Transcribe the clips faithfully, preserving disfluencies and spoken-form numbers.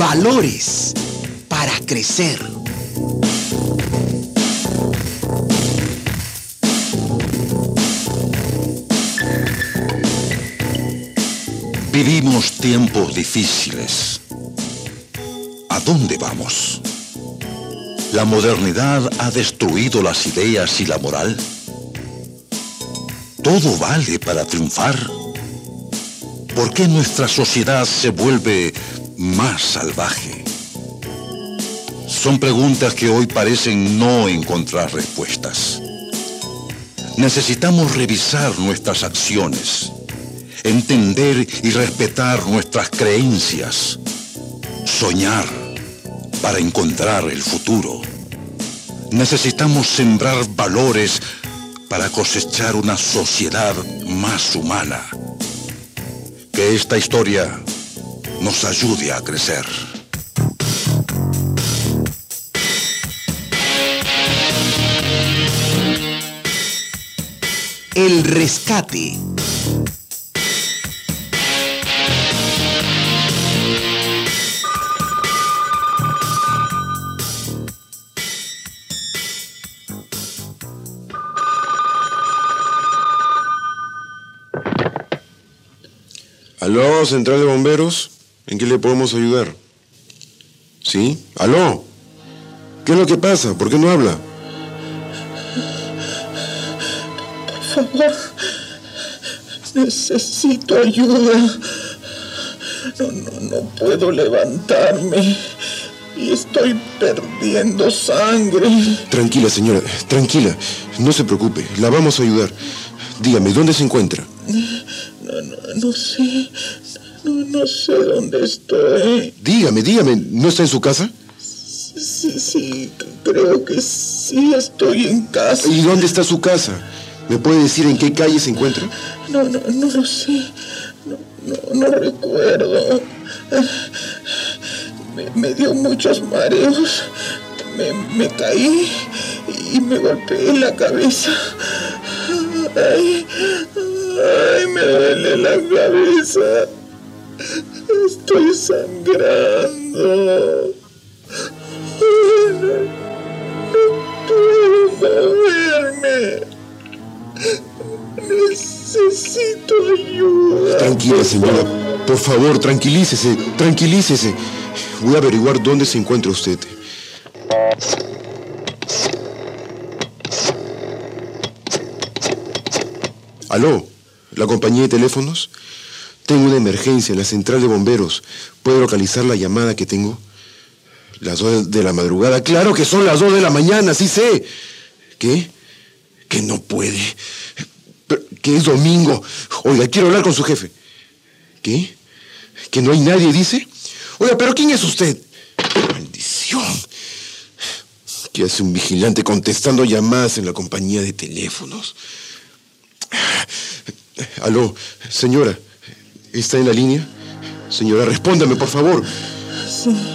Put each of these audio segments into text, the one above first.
valores para crecer. Vivimos tiempos difíciles. ¿A dónde vamos? ¿La modernidad ha destruido las ideas y la moral? ¿Todo vale para triunfar? ¿Por qué nuestra sociedad se vuelve más salvaje? Son preguntas que hoy parecen no encontrar respuestas. Necesitamos revisar nuestras acciones, entender y respetar nuestras creencias, soñar para encontrar el futuro. Necesitamos sembrar valores para cosechar una sociedad más humana. Que esta historia nos ayude a crecer. El rescate. ¿Aló, Central de Bomberos? ¿En qué le podemos ayudar? ¿Sí? ¿Aló? ¿Qué es lo que pasa? ¿Por qué no habla? Por favor, necesito ayuda. No, no, no puedo levantarme y estoy perdiendo sangre. Tranquila, señora, tranquila. No se preocupe, la vamos a ayudar. Dígame, ¿dónde se encuentra? No, no, no sé. No, no sé dónde estoy. Dígame, dígame, ¿no está en su casa? Sí, sí, creo que sí estoy en casa. ¿Y dónde está su casa? ¿Me puede decir en qué calle se encuentra? No, no, no lo sé. No, no, no recuerdo. Me, me dio muchos mareos. Me, me caí y me golpeé la cabeza. Ay, ay, me duele la cabeza. Estoy sangrando. No, no puedo moverme. Necesito ayuda. Tranquila, señora. Por favor, tranquilícese, tranquilícese. Voy a averiguar dónde se encuentra usted. ¿Aló? ¿La compañía de teléfonos? Tengo una emergencia en la central de bomberos. ¿Puede localizar la llamada que tengo? Las dos de la madrugada. ¡Claro que son las dos de la mañana! ¡Sí sé! ¿Qué? Que no puede. Pero, que es domingo. Oiga, quiero hablar con su jefe. ¿Qué? ¿Que no hay nadie, dice? Oiga, ¿pero quién es usted? ¡Maldición! ¿Qué hace un vigilante contestando llamadas en la compañía de teléfonos? Aló, señora, ¿está en la línea? Señora, respóndame, por favor. Sí, sí.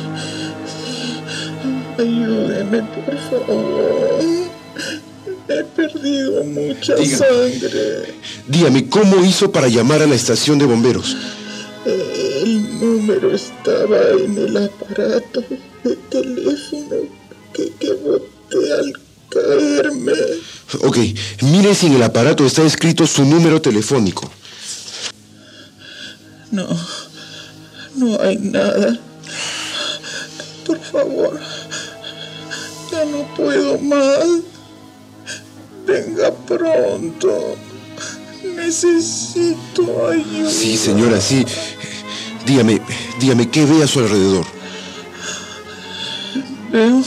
Ayúdeme, por favor. He perdido mucha Dígame. sangre. Dígame, ¿cómo hizo para llamar a la estación de bomberos? El número estaba en el aparato de teléfono que, que boté al caerme. Ok, mire si en el aparato está escrito su número telefónico. No, no hay nada. Por favor, ya no puedo más. Venga pronto. Necesito ayuda. Sí, señora, sí. Dígame, dígame, ¿qué ve a su alrededor? Veo...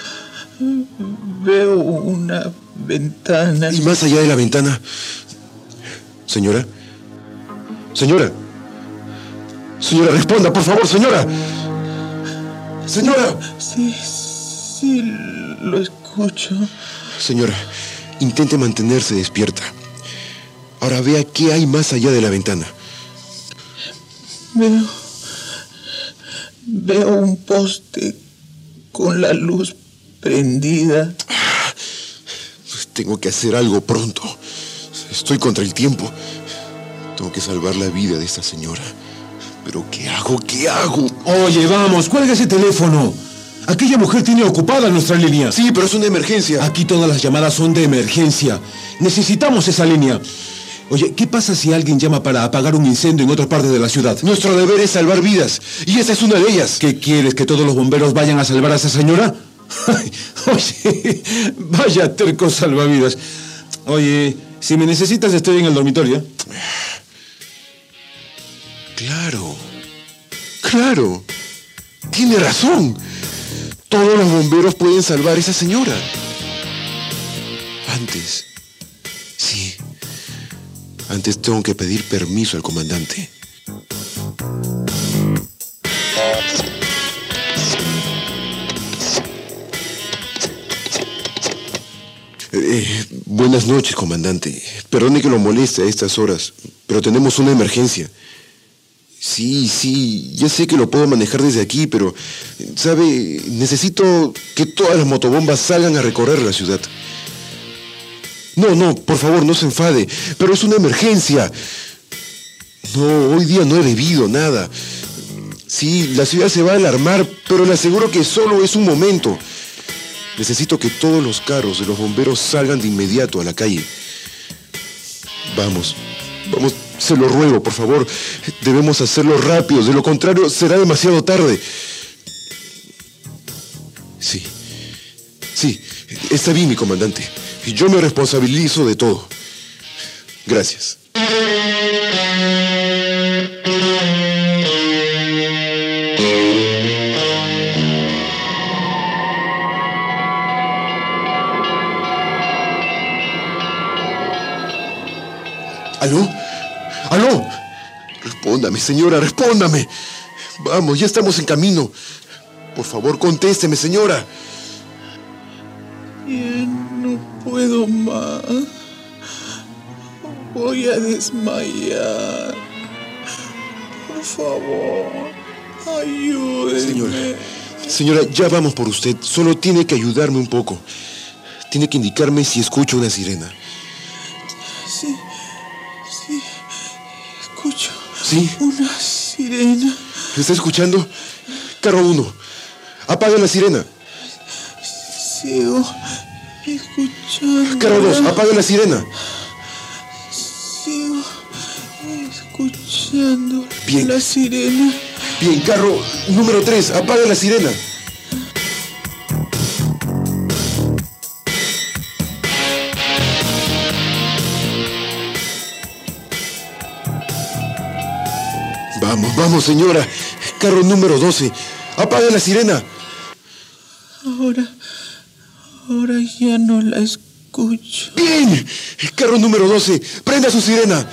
Veo una ventana. ¿Y más allá de la ventana? Señora. Señora. Señora, responda, por favor, señora. Señora. Sí, sí, lo escucho. Señora, intente mantenerse despierta. Ahora vea qué hay más allá de la ventana. Veo... Veo un poste con la luz prendida. Pues tengo que hacer algo pronto. Estoy contra el tiempo. Tengo que salvar la vida de esta señora. ¿Pero qué hago? ¿Qué hago? Oye, vamos, cuelga ese teléfono. Aquella mujer tiene ocupada nuestra línea. Sí, pero es una emergencia. Aquí todas las llamadas son de emergencia. Necesitamos esa línea. Oye, ¿qué pasa si alguien llama para apagar un incendio en otra parte de la ciudad? Nuestro deber es salvar vidas, y esa es una de ellas. ¿Qué quieres, que todos los bomberos vayan a salvar a esa señora? Ay, oye, vaya terco salvavidas. Oye, si me necesitas estoy en el dormitorio. Claro, claro. Tiene razón. Todos los bomberos pueden salvar a esa señora. Antes, sí. Antes tengo que pedir permiso al comandante. Eh, buenas noches, comandante. Perdone que lo moleste a estas horas, pero tenemos una emergencia. Sí, sí, ya sé que lo puedo manejar desde aquí, pero, ¿sabe? Necesito que todas las motobombas salgan a recorrer la ciudad. No, no, por favor, no se enfade, pero es una emergencia. No, hoy día no he bebido nada. Sí, la ciudad se va a alarmar, pero le aseguro que solo es un momento. Necesito que todos los carros de los bomberos salgan de inmediato a la calle. Vamos, vamos, se lo ruego, por favor. Debemos hacerlo rápido, de lo contrario será demasiado tarde. Sí, sí, está bien, mi comandante. Yo me responsabilizo de todo. Gracias. ¿Aló? ¿Aló? Respóndame, señora, respóndame. Vamos, ya estamos en camino. Por favor, contésteme, señora. Ya no puedo más. Voy a desmayar. Por favor, ayúdeme. Señora, señora, ya vamos por usted. Solo tiene que ayudarme un poco. Tiene que indicarme si escucho una sirena. Sí, sí, escucho. ¿Sí? Una sirena. ¿Lo está escuchando? Carro uno, apaga la sirena. Sigo escuchando. Carro dos, apaga la sirena. Sigo escuchando. Bien. La sirena. Bien, carro número tres, apaga la sirena. Vamos, vamos, señora. Carro número doce, apaga la sirena. Ahora, ahora ya no la escucho. Bien, carro número doce, prenda su sirena.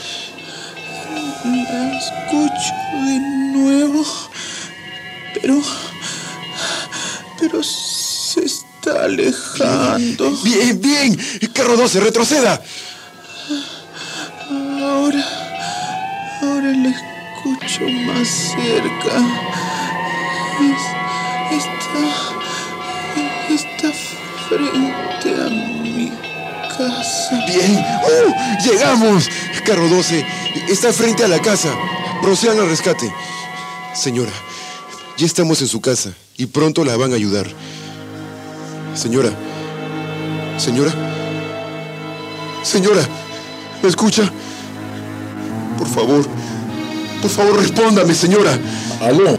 La escucho de nuevo, pero, pero se está alejando. Bien, bien, carro doce, retroceda. Ahora, ahora la escucho más cerca. Es, está, está frente a mi casa. Bien, ¡uh! ¡Llegamos! Carro doce, está frente a la casa. Procedan al rescate. Señora, ya estamos en su casa y pronto la van a ayudar. Señora, señora, señora, ¿me escucha? Por favor, por favor, respóndame, señora. Aló.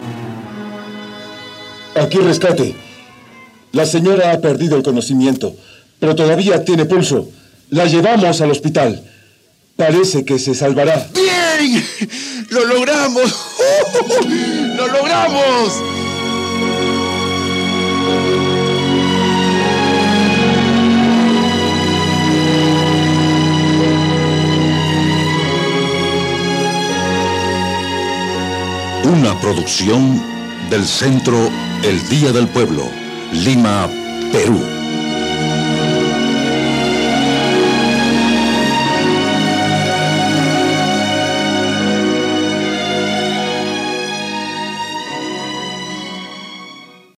Aquí rescate. La señora ha perdido el conocimiento, pero todavía tiene pulso. La llevamos al hospital. Parece que se salvará. ¡Bien! ¡Lo logramos! ¡Lo logramos! Una producción del Centro El Día del Pueblo, Lima, Perú.